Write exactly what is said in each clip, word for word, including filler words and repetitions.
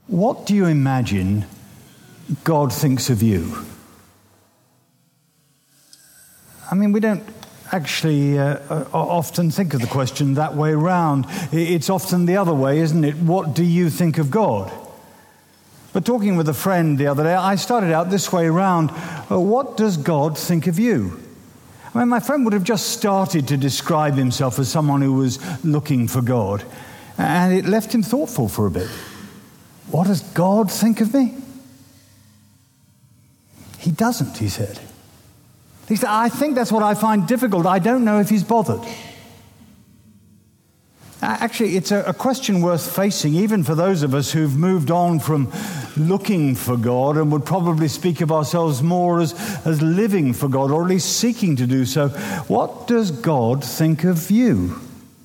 What do you imagine God thinks of you? I mean, we don't actually uh, often think of the question that way round. It's often the other way, isn't it? What do you think of God? But talking with a friend the other day, I started out this way round. Uh, what does God think of you? I mean, my friend would have just started to describe himself as someone who was looking for God. And it left him thoughtful for a bit. What does God think of me? He doesn't, he said. He said, I think that's what I find difficult. I don't know if he's bothered. Actually, it's a question worth facing, even for those of us who've moved on from looking for God and would probably speak of ourselves more as, as living for God, or at least seeking to do so. What does God think of you?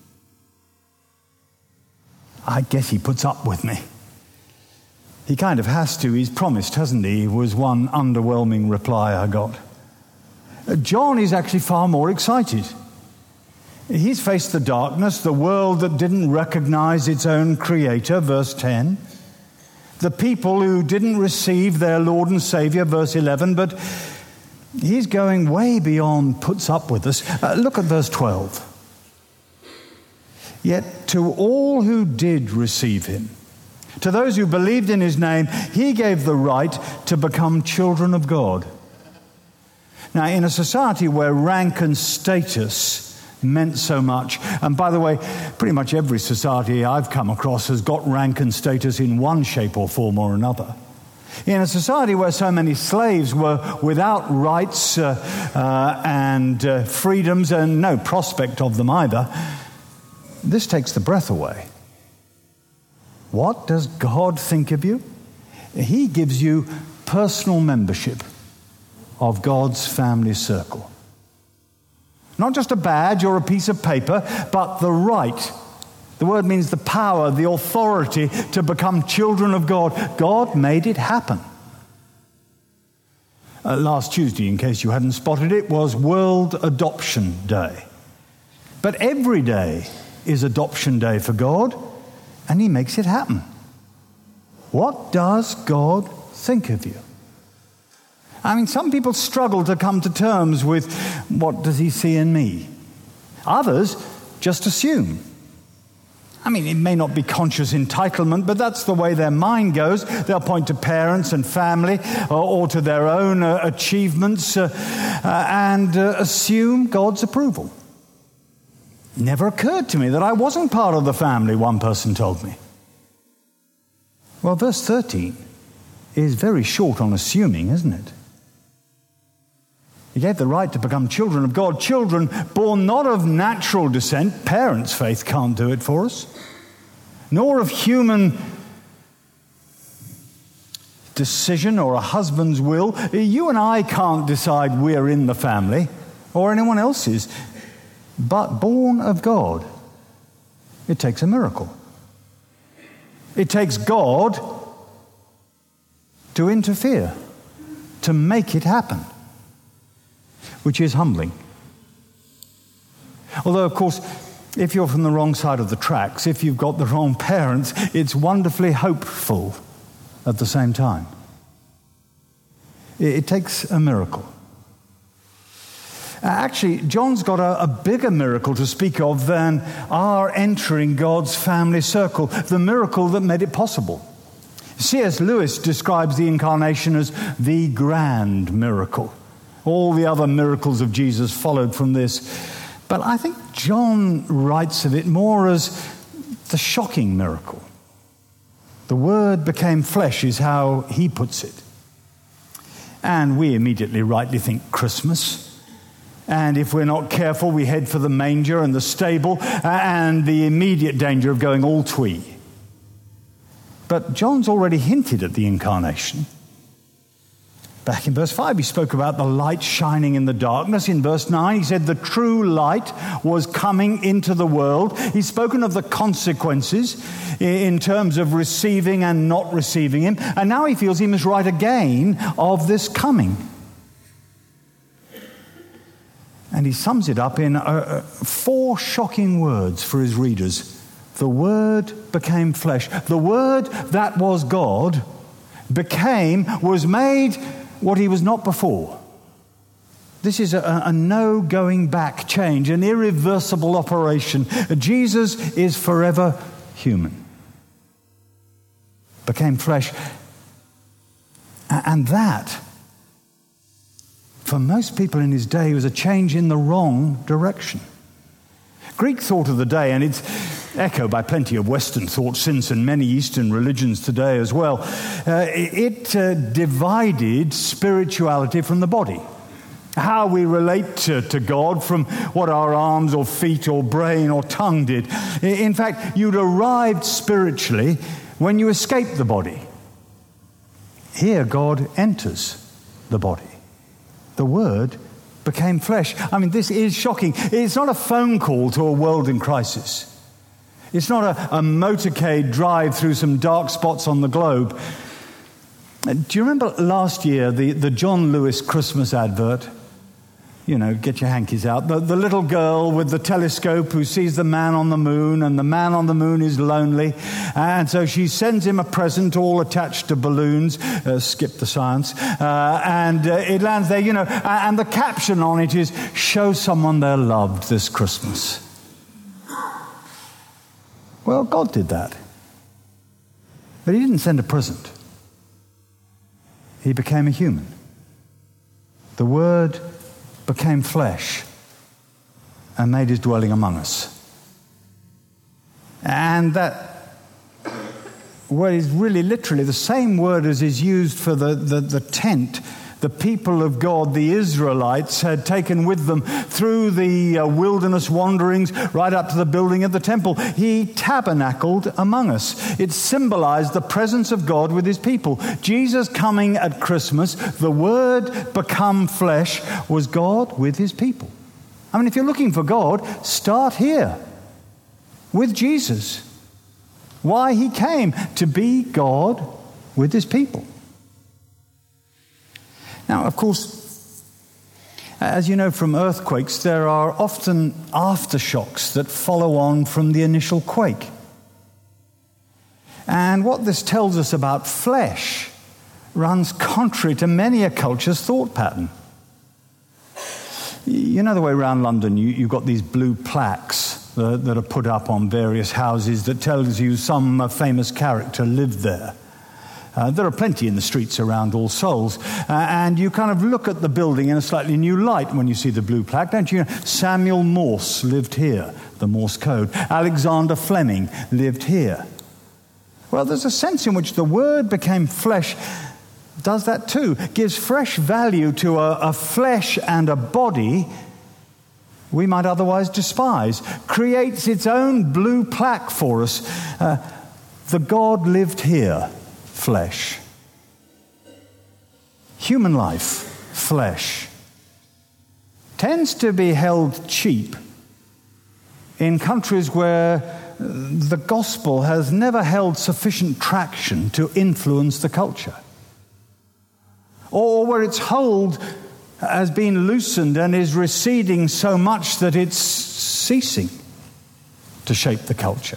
I guess he puts up with me. He kind of has to. He's promised, hasn't he? Was one underwhelming reply I got. John is actually far more excited. He's faced the darkness, the world that didn't recognize its own creator, verse ten. The people who didn't receive their Lord and Savior, verse eleven. But he's going way beyond puts up with us. Uh, look at verse twelve. Yet to all who did receive him, to those who believed in his name, he gave the right to become children of God. Now, in a society where rank and status meant so much, and by the way, pretty much every society I've come across has got rank and status in one shape or form or another. In a society where so many slaves were without rights uh, uh, and uh, freedoms and no prospect of them either, this takes the breath away. What does God think of you? He gives you personal membership of God's family circle. Not just a badge or a piece of paper, but the right. The word means the power, the authority to become children of God. God made it happen. Uh, last Tuesday, in case you hadn't spotted it, was World Adoption Day. But every day is Adoption Day for God, and he makes it happen. What does God think of you? I mean, some people struggle to come to terms with what does he see in me? Others just assume. I mean, it may not be conscious entitlement, but that's the way their mind goes. They'll point to parents and family or, or to their own uh, achievements uh, uh, and uh, assume God's approval. It never occurred to me that I wasn't part of the family, one person told me. Well, verse thirteen is very short on assuming, isn't it? He gave the right to become children of God, children born not of natural descent. Parents' faith can't do it for us. Nor of human decision or a husband's will. You and I can't decide we're in the family or anyone else's. But born of God, it takes a miracle. It takes God to interfere, to make it happen, which is humbling. Although, of course, if you're from the wrong side of the tracks, if you've got the wrong parents, it's wonderfully hopeful at the same time. It, it takes a miracle. Uh, actually, John's got a, a bigger miracle to speak of than our entering God's family circle, the miracle that made it possible. C S Lewis describes the incarnation as the grand miracle. All the other miracles of Jesus followed from this. But I think John writes of it more as the shocking miracle. The Word became flesh is how he puts it. And we immediately rightly think Christmas. And if we're not careful, we head for the manger and the stable and the immediate danger of going all twee. But John's already hinted at the incarnation. Back in verse five, he spoke about the light shining in the darkness. In verse nine, he said the true light was coming into the world. He's spoken of the consequences in terms of receiving and not receiving him. And now he feels he must write again of this coming. And he sums it up in uh, four shocking words for his readers. the Word became flesh. The Word that was God became, was made what he was not before. This is a, a no going back change, an irreversible operation. Jesus is forever human. Became flesh. And that, for most people in his day, was a change in the wrong direction. Greek thought of the day, and it's echoed by plenty of Western thought since, and many Eastern religions today as well, uh, it uh, divided spirituality from the body. How we relate to, to God from what our arms or feet or brain or tongue did. In fact, you'd arrived spiritually when you escaped the body. Here, God enters the body. The Word became flesh. I mean, this is shocking. It's not a phone call to a world in crisis. It's not a, a motorcade drive through some dark spots on the globe. Do you remember last year, the, the John Lewis Christmas advert? You know, get your hankies out. The, the little girl with the telescope who sees the man on the moon, and the man on the moon is lonely. And so she sends him a present all attached to balloons. Uh, skip the science. Uh, and uh, it lands there, you know. And the caption on it is, "Show someone they're loved this Christmas." Well, God did that. But he didn't send a present. He became a human. The Word became flesh and made his dwelling among us. And that word is really literally the same word as is used for the, the, the tent the people of God, the Israelites, had taken with them through the uh, wilderness wanderings right up to the building of the temple. He tabernacled among us. It symbolized the presence of God with his people. Jesus coming at Christmas, the Word become flesh, was God with his people. I mean, if you're looking for God, start here with Jesus. Why he came, to be God with his people. Now, of course, as you know from earthquakes, there are often aftershocks that follow on from the initial quake. And what this tells us about flesh runs contrary to many a culture's thought pattern. You know the way around London, you, you've got these blue plaques uh, that are put up on various houses that tells you some uh, famous character lived there. Uh, there are plenty in the streets around All Souls. Uh, and you kind of look at the building in a slightly new light when you see the blue plaque, don't you? Samuel Morse lived here, the Morse code. Alexander Fleming lived here. Well, there's a sense in which the Word became flesh, does that too. Gives fresh value to a, a flesh and a body we might otherwise despise. Creates its own blue plaque for us. Uh, the God lived here. Flesh. Human life, flesh, tends to be held cheap in countries where the gospel has never held sufficient traction to influence the culture, or where its hold has been loosened and is receding so much that it's ceasing to shape the culture.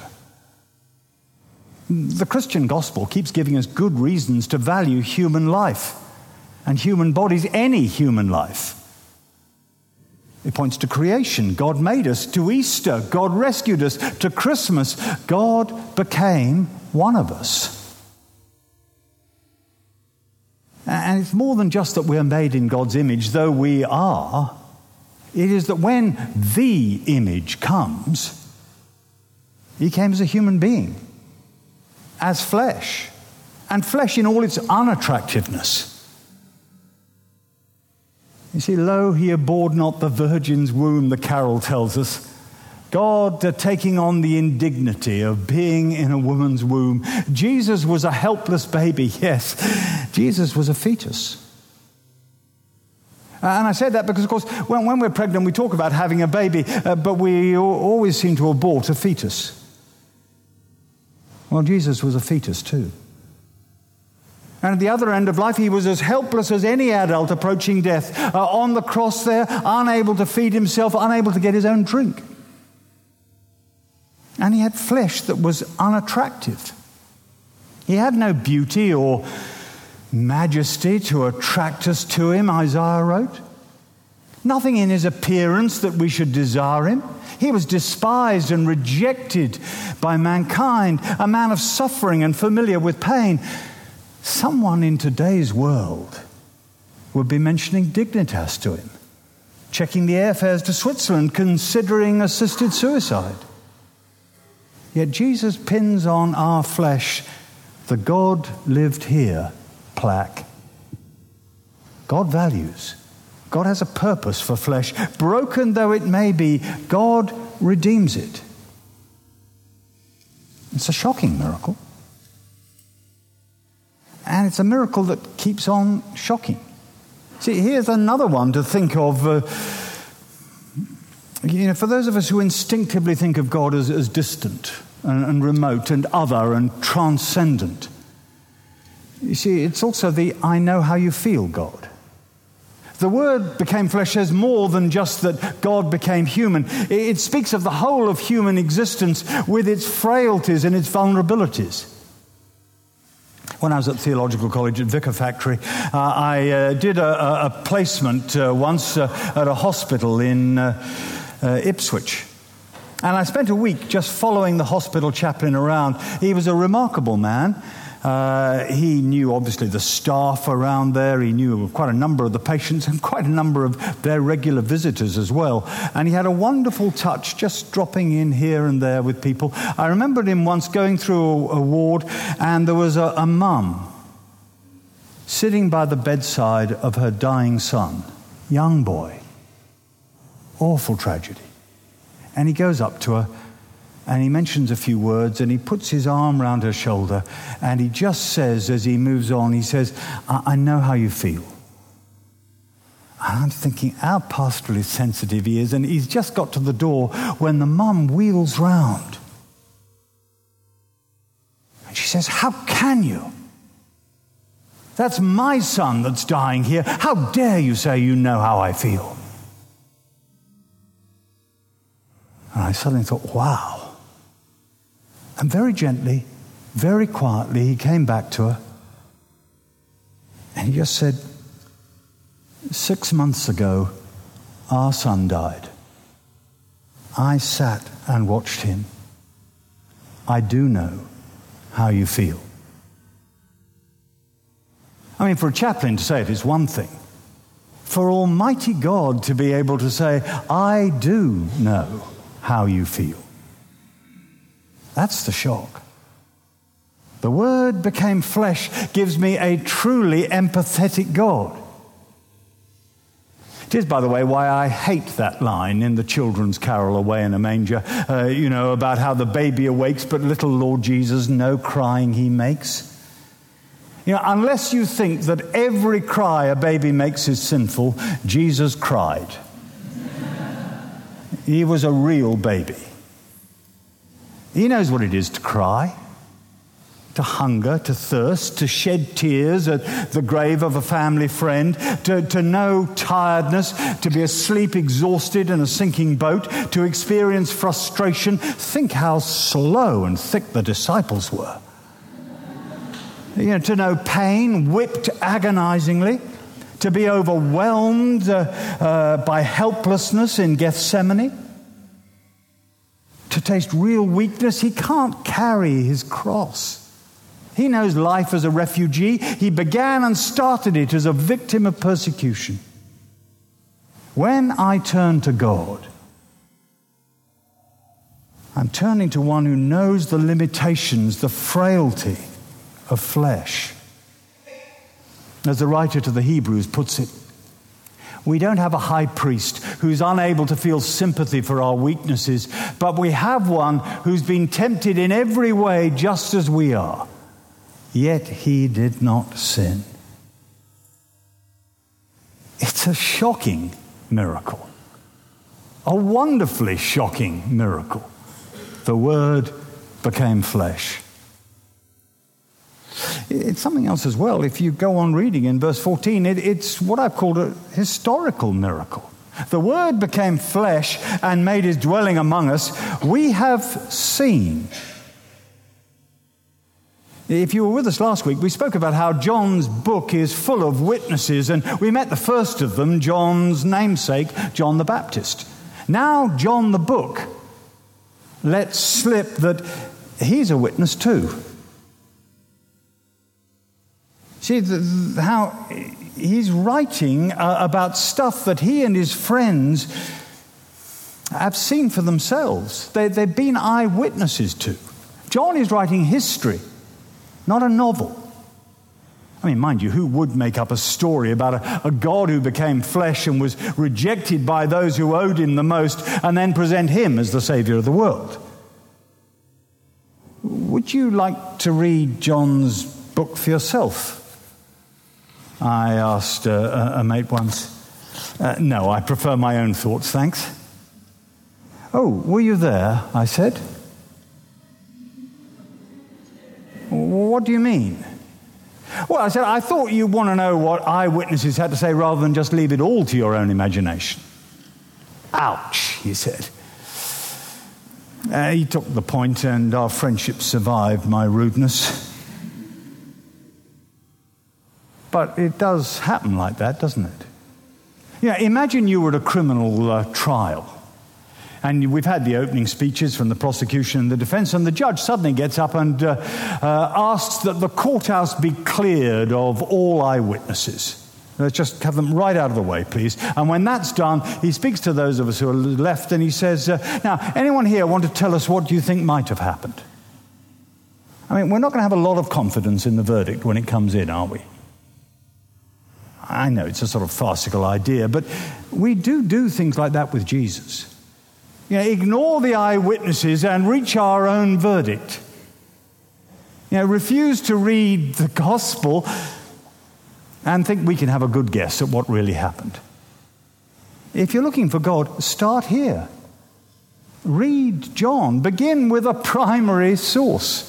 The Christian gospel keeps giving us good reasons to value human life and human bodies, any human life. It points to creation. God made us. To Easter, God rescued us. To Christmas, God became one of us. And it's more than just that we're made in God's image, though we are. It is that when the image comes, he came as a human being. As flesh, and flesh in all its unattractiveness. You see, lo, he abhorred not the virgin's womb, the carol tells us. God uh, taking on the indignity of being in a woman's womb. Jesus was a helpless baby, yes. Jesus was a fetus. Uh, and I say that because, of course, when, when we're pregnant, we talk about having a baby, uh, but we always seem to abort a fetus. Well, Jesus was a fetus too. And at the other end of life, he was as helpless as any adult approaching death. Uh, on the cross there, unable to feed himself, unable to get his own drink. And he had flesh that was unattractive. He had no beauty or majesty to attract us to him, Isaiah wrote. Nothing in his appearance that we should desire him. He was despised and rejected by mankind, a man of suffering and familiar with pain. Someone in today's world would be mentioning Dignitas to him, checking the airfares to Switzerland, considering assisted suicide. Yet Jesus pins on our flesh the God lived here plaque. God values. God has a purpose for flesh. Broken though it may be, God redeems it. It's a shocking miracle. And it's a miracle that keeps on shocking. See, here's another one to think of. Uh, you know, for those of us who instinctively think of God as, as distant and, and remote and other and transcendent. You see, it's also the I know how you feel God. The Word became flesh says more than just that God became human. It speaks of the whole of human existence with its frailties and its vulnerabilities. When I was at Theological College at Vicar Factory, uh, I uh, did a, a placement uh, once uh, at a hospital in uh, uh, Ipswich. And I spent a week just following the hospital chaplain around. He was a remarkable man. Uh, he knew, obviously, the staff around there. He knew quite a number of the patients and quite a number of their regular visitors as well. And he had a wonderful touch, just dropping in here and there with people. I remembered him once going through a, a ward, and there was a, a mum sitting by the bedside of her dying son, young boy. Awful tragedy. And he goes up to her, and he mentions a few words, and he puts his arm round her shoulder, and he just says, as he moves on, he says, I, I know how you feel. And I'm thinking, how pastorally sensitive he is, and he's just got to the door when the mum wheels round. And she says, how can you? That's my son that's dying here. How dare you say you know how I feel? And I suddenly thought, wow. And very gently, very quietly, he came back to her. And he just said, six months ago, our son died. I sat and watched him. I do know how you feel. I mean, for a chaplain to say it is one thing. For Almighty God to be able to say, I do know how you feel. That's the shock. The Word became flesh gives me a truly empathetic God. It is, by the way, why I hate that line in the children's carol Away in a Manger, uh, you know, about how the baby awakes, but little Lord Jesus, no crying he makes. You know, unless you think that every cry a baby makes is sinful, Jesus cried. He was a real baby. He knows what it is to cry, to hunger, to thirst, to shed tears at the grave of a family friend, to, to know tiredness, to be asleep exhausted in a sinking boat, to experience frustration. Think how slow and thick the disciples were. You know, to know pain, whipped agonizingly, to be overwhelmed uh, uh, by helplessness in Gethsemane, to taste real weakness. He can't carry his cross. He knows life as a refugee. He began and started it as a victim of persecution. When I turn to God, I'm turning to one who knows the limitations, the frailty of flesh. As the writer to the Hebrews puts it, we don't have a high priest who's unable to feel sympathy for our weaknesses, but we have one who's been tempted in every way just as we are, yet he did not sin. It's a shocking miracle, a wonderfully shocking miracle. The Word became flesh. It's something else as well. If you go on reading in verse fourteen, it, it's what I've called a historical miracle. The Word became flesh and made his dwelling among us. We have seen. If you were with us last week, we spoke about how John's book is full of witnesses, and we met the first of them, John's namesake, John the Baptist. Now John the book lets slip that he's a witness too. See the, the, how he's writing uh, about stuff that he and his friends have seen for themselves. They, they've been eyewitnesses to. John is writing history, not a novel. I mean, mind you, who would make up a story about a, a God who became flesh and was rejected by those who owed him the most and then present him as the Savior of the world? Would you like to read John's book for yourself? I asked uh, a, a mate once. Uh, no, I prefer my own thoughts, thanks. Oh, were you there? I said. What do you mean? Well, I said, I thought you'd want to know what eyewitnesses had to say rather than just leave it all to your own imagination. Ouch, he said. Uh, he took the point, and our friendship survived my rudeness. But it does happen like that, doesn't it? Yeah, imagine you were at a criminal uh, trial. And we've had the opening speeches from the prosecution and the defense, and the judge suddenly gets up and uh, uh, asks that the courthouse be cleared of all eyewitnesses. Let's just have them right out of the way, please. And when that's done, he speaks to those of us who are left, and he says, uh, now, anyone here want to tell us what you think might have happened? I mean, we're not going to have a lot of confidence in the verdict when it comes in, are we? I know it's a sort of farcical idea, but we do do things like that with Jesus. You know, ignore the eyewitnesses and reach our own verdict. You know, refuse to read the gospel and think we can have a good guess at what really happened. If you're looking for God, start here. Read John. Begin with a primary source.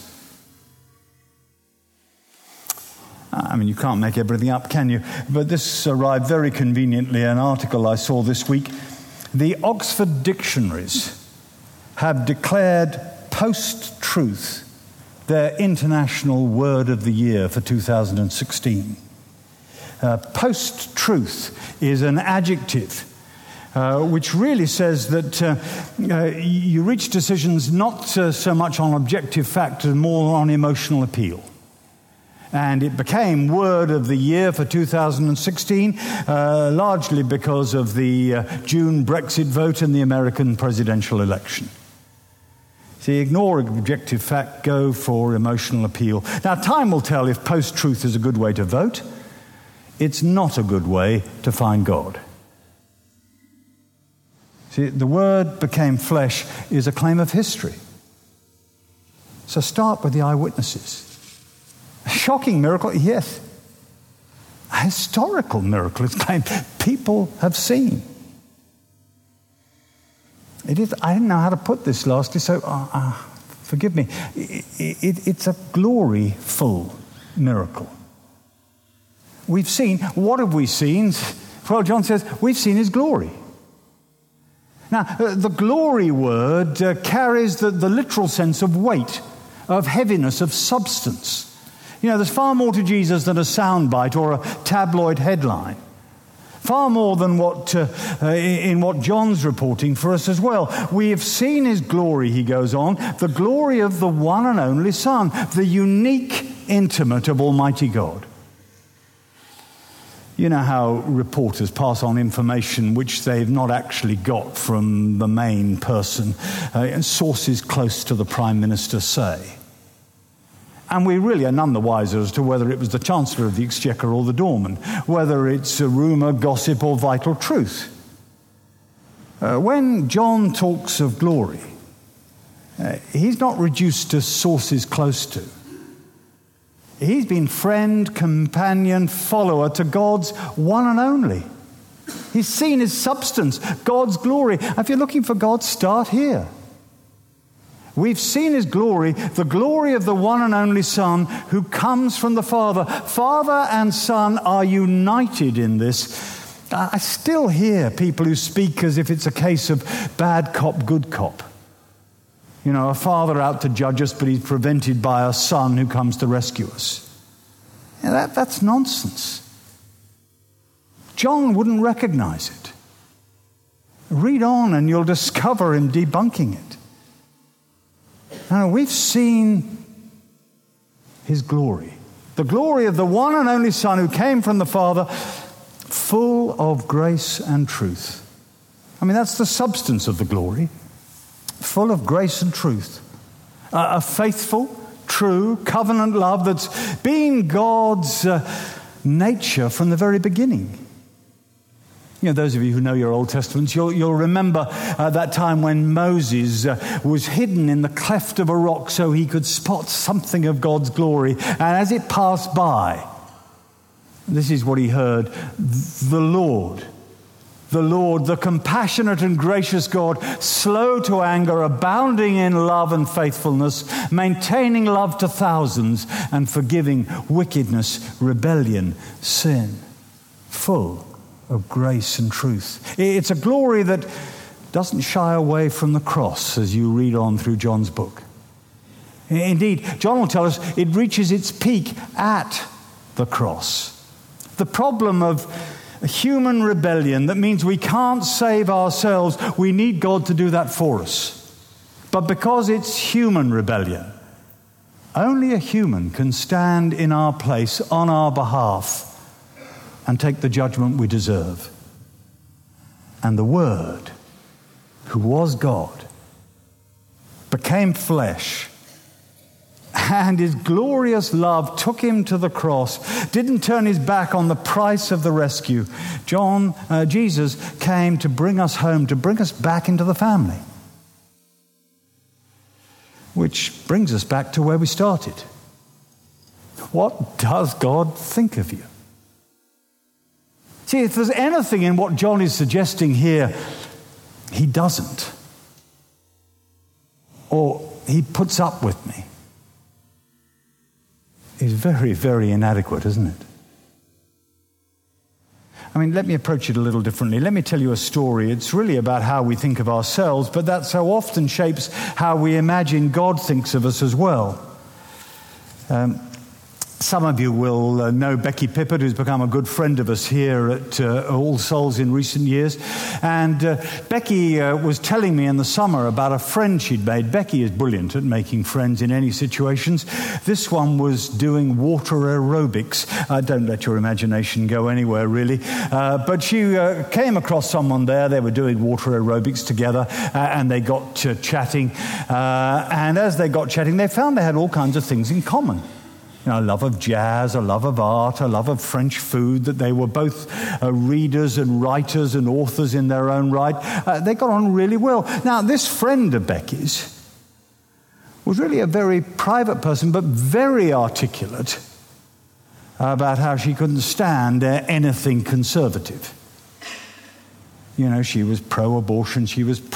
I mean, you can't make everything up, can you? But this arrived very conveniently, an article I saw this week. The Oxford dictionaries have declared post-truth their international word of the year for two thousand sixteen. Uh, post-truth is an adjective uh, which really says that uh, uh, you reach decisions not uh, so much on objective fact and more on emotional appeal. And it became Word of the Year for two thousand sixteen, uh, largely because of the uh, June Brexit vote and the American presidential election. See, ignore objective fact, go for emotional appeal. Now, time will tell if post-truth is a good way to vote. It's not a good way to find God. See, the Word became flesh is a claim of history. So start with the eyewitnesses. A shocking miracle, yes. A historical miracle, it's claimed. People have seen. It is. I didn't know how to put this lastly, so uh, uh, forgive me. It, it, it's a glory-full miracle. We've seen. What have we seen? Well, John says, we've seen his glory. Now, uh, the glory word uh, carries the, the literal sense of weight, of heaviness, of substance. You know, there's far more to Jesus than a soundbite or a tabloid headline. Far more than what uh, uh, in what John's reporting for us as well. We have seen his glory, he goes on, the glory of the one and only Son, the unique intimate of Almighty God. You know how reporters pass on information which they've not actually got from the main person. Uh, sources close to the Prime Minister say. And we really are none the wiser as to whether it was the Chancellor of the Exchequer or the doorman, whether it's a rumour, gossip, or vital truth. Uh, when John talks of glory, uh, he's not reduced to sources close to. He's been friend, companion, follower to God's one and only. He's seen his substance, God's glory. If you're looking for God, start here. We've seen his glory, the glory of the one and only Son who comes from the Father. Father and Son are united in this. I still hear people who speak as if it's a case of bad cop, good cop. You know, a father out to judge us, but he's prevented by a son who comes to rescue us. Yeah, that, that's nonsense. John wouldn't recognize it. Read on and you'll discover him debunking it. Now, we've seen his glory. The glory of the one and only Son who came from the Father, full of grace and truth. I mean, that's the substance of the glory. Full of grace and truth. Uh, a faithful, true, covenant love that's been God's uh, nature from the very beginning. You know, those of you who know your Old Testaments, you'll, you'll remember uh, that time when Moses uh, was hidden in the cleft of a rock so he could spot something of God's glory. And as it passed by, this is what he heard: the Lord, the Lord, the compassionate and gracious God, slow to anger, abounding in love and faithfulness, maintaining love to thousands, and forgiving wickedness, rebellion, sin, full of grace and truth. It's a glory that doesn't shy away from the cross as you read on through John's book. Indeed, John will tell us it reaches its peak at the cross. The problem of human rebellion, that means we can't save ourselves, we need God to do that for us. But because it's human rebellion, only a human can stand in our place on our behalf and take the judgment we deserve. And the Word, who was God, became flesh, and his glorious love took him to the cross, didn't turn his back on the price of the rescue. John, uh, Jesus came to bring us home, to bring us back into the family. Which brings us back to where we started. What does God think of you? See, if there's anything in what John is suggesting here, he doesn't. Or he puts up with me. Is very, very inadequate, isn't it? I mean, let me approach it a little differently. Let me tell you a story. It's really about how we think of ourselves, but that so often shapes how we imagine God thinks of us as well. Um, Some of you will uh, know Becky Pippert, who's become a good friend of us here at uh, All Souls in recent years. And uh, Becky uh, was telling me in the summer about a friend she'd made. Becky is brilliant at making friends in any situations. This one was doing water aerobics. Uh, don't let your imagination go anywhere, really. Uh, but she uh, came across someone there. They were doing water aerobics together, uh, and they got uh, chatting. Uh, and as they got chatting, they found they had all kinds of things in common. You know, a love of jazz, a love of art, a love of French food, that they were both uh, readers and writers and authors in their own right. Uh, they got on really well. Now, this friend of Becky's was really a very private person, but very articulate about how she couldn't stand uh, anything conservative. You know, she was pro-abortion, she was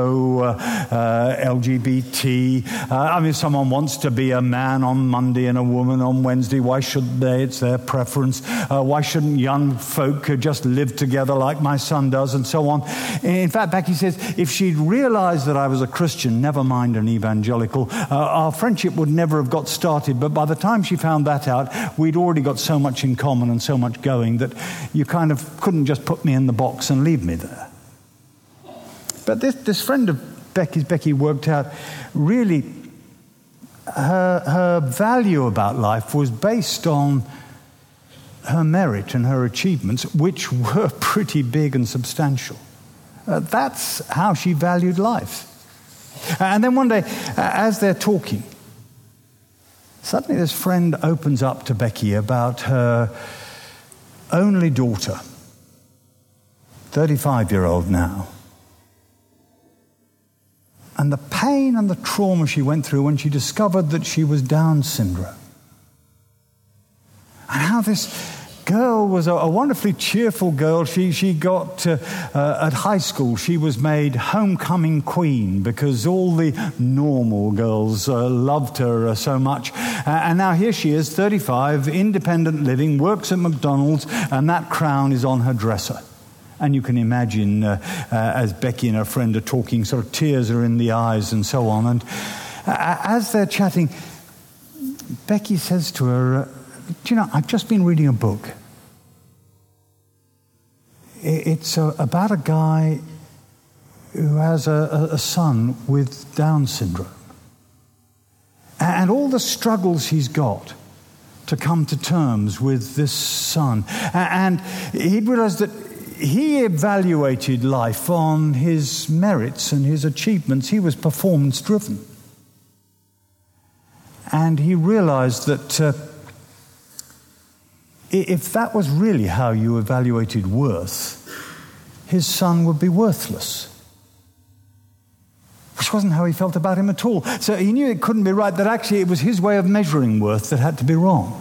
pro-L G B T. Uh, I mean, if someone wants to be a man on Monday and a woman on Wednesday, why shouldn't they? It's their preference. Uh, why shouldn't young folk just live together like my son does, and so on? In fact, Becky says, if she'd realized that I was a Christian, never mind an evangelical, uh, our friendship would never have got started. But by the time she found that out, we'd already got so much in common and so much going that you kind of couldn't just put me in the box and leave me there. But this, this friend of Becky's, Becky worked out, really her, her value about life was based on her merit and her achievements, which were pretty big and substantial. Uh, that's how she valued life. And then one day, uh, as they're talking, suddenly this friend opens up to Becky about her only daughter, thirty-five-year-old now. And the pain and the trauma she went through when she discovered that she was Down syndrome. And how this girl was a, a wonderfully cheerful girl. She she got, uh, uh, at high school, she was made homecoming queen because all the normal girls uh, loved her uh, so much. Uh, and now here she is, thirty-five, independent living, works at McDonald's, and that crown is on her dresser. And you can imagine uh, uh, as Becky and her friend are talking, sort of tears are in the eyes and so on. And uh, as they're chatting, Becky says to her, uh, do you know, I've just been reading a book. It's uh, about a guy who has a, a son with Down syndrome. And all the struggles he's got to come to terms with this son. And he realized that he evaluated life on his merits and his achievements. He was performance driven. And he realized that uh, if that was really how you evaluated worth, his son would be worthless. Which wasn't how he felt about him at all. So he knew it couldn't be right, that actually it was his way of measuring worth that had to be wrong.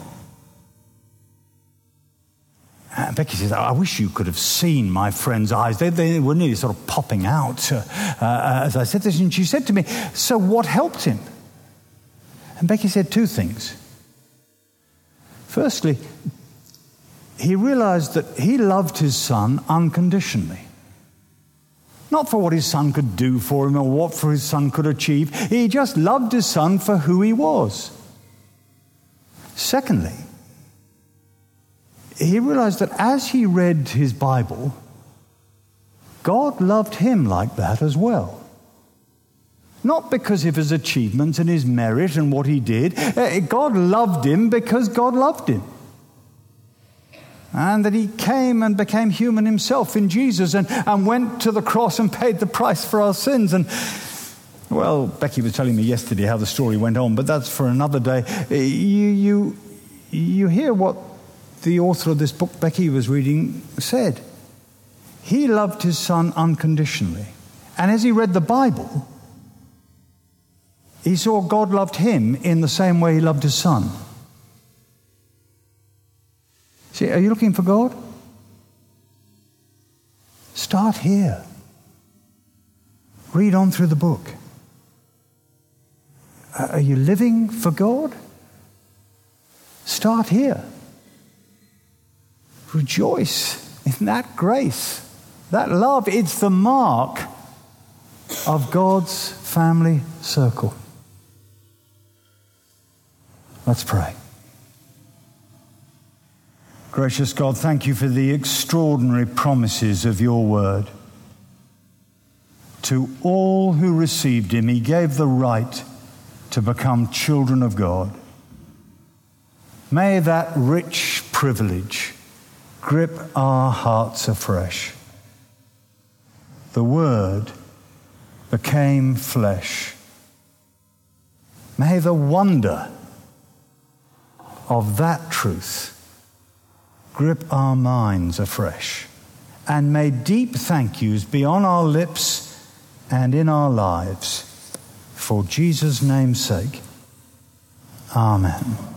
And Becky says, I wish you could have seen my friend's eyes. They, they were nearly sort of popping out uh, uh, as I said this. And she said to me, so what helped him? And Becky said two things. Firstly, he realized that he loved his son unconditionally. Not for what his son could do for him or what for his son could achieve. He just loved his son for who he was. Secondly, he realized that as he read his Bible, God loved him like that as well. Not because of his achievements and his merit and what he did. God loved him because God loved him. And that he came and became human himself in Jesus and, and went to the cross and paid the price for our sins. And, well, Becky was telling me yesterday how the story went on, but that's for another day. You, you, you hear what the author of this book Becky was reading said. He loved his son unconditionally. And as he read the Bible, he saw God loved him in the same way he loved his son. See, are you looking for God? Start here. Read on through the book. Are you living for God? Start here. Rejoice in that grace, that love. It's the mark of God's family circle. Let's pray. Gracious God, thank you for the extraordinary promises of your word. To all who received him, he gave the right to become children of God. May that rich privilege grip our hearts afresh. The Word became flesh. May the wonder of that truth grip our minds afresh. And may deep thank yous be on our lips and in our lives. For Jesus' name's sake. Amen.